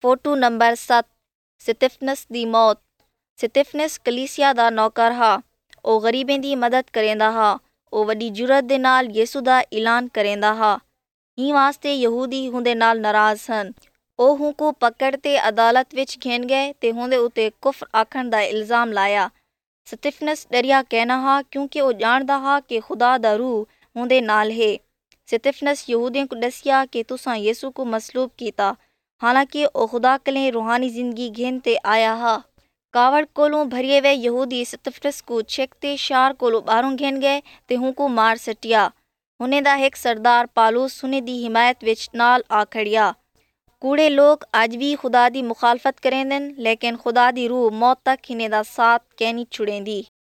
Photo number 7 ਸਤਿਫਨਸ ਦੀ ਮੌਤ। ਸਤਿਫਨਸ ਕਲੀਸਿਆ ਦਾ ਨੌਕਰ ਹਾ। ਉਹ ਗਰੀਬें ਦੀ ਮਦਦ ਕਰੇਂਦਾ ਹਾ। ਉਹ ਵੱਡੀ ਜੁਰਤ ਦੇ ਨਾਲ ਯਿਸੂ ਦਾ ਐਲਾਨ ਕਰੇਂਦਾ ਹਾ। ਹੀ ਵਾਸਤੇ ਯਹੂਦੀ ਹੁੰਦੇ ਨਾਲ ਨਾਰਾਜ਼ ਹਨ। ਉਹ ਹੁਕੂ ਪਕੜ ਤੇ ਅਦਾਲਤ ਵਿੱਚ ਖੇਨ ਗਏ ਤੇ ਹੁੰਦੇ ਉੱਤੇ ਕੁਫਰ ਆਖਣ ਦਾ ਇਲਜ਼ਾਮ ਲਾਇਆ। ਸਤਿਫਨਸ ਡਰਿਆ ਕਹਿਣਾ ਹਾ ਕਿਉਂਕਿ ਉਹ ਜਾਣਦਾ ਹਾ ਕਿ ਖੁਦਾ ਦਾ ਰੂਹ ਹੁੰਦੇ ਨਾਲ ਹੈ। ਸਤਿਫਨਸ ਯਹੂਦੀਆਂ को दसिया कि तुसां यीशु को मसलूब कीता, हालांकि ਉਹ खुदा कलें रूहानी जिंदगी घेन ते आया हा। कावड़ कोलों भरिए वे यहूदी सतफनस को छेक ते शहर कोलों बाहरों घेन गए ते हुनको मार सटिया। हुने दा एक सरदार पालूस हुने दी हिमायत विच नाल आ खड़िया। कूड़े लोग अज भी खुदा दी मुखालफत करेंदन, लेकिन खुदा दी रूह मौत तक हिने दा साथ कैनी छुड़ेंदी।